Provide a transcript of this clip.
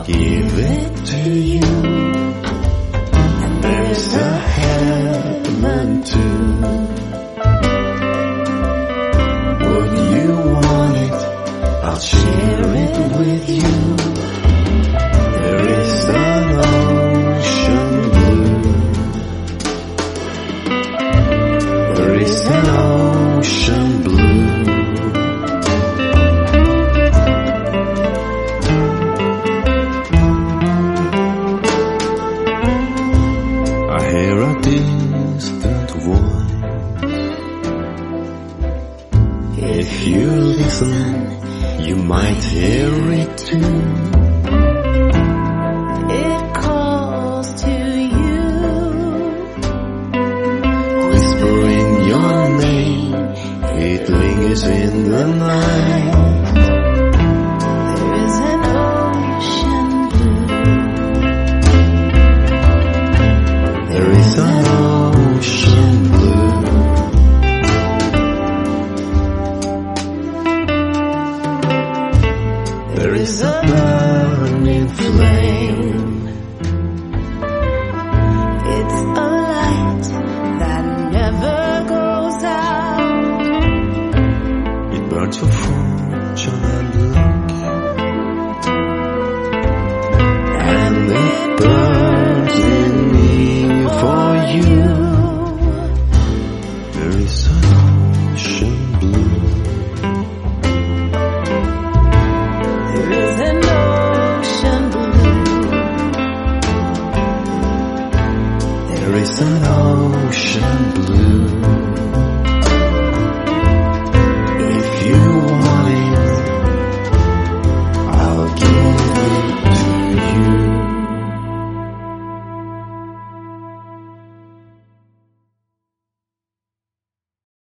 give it to you. And there's a heaven too. Would you want it? I'll share it with you. There is an ocean blue. There is an ocean blue. I hear a distant voice. If you listen, you might hear it too. It calls to you. Whispering your name, it lingers in the night. There is an ocean blue. There is an ocean blue. There is a burning flame. It's a light that never goes out. It burns for fortune and luck, and it burns in me for you. There is an ocean blue. There is an ocean blue. There is an ocean blue.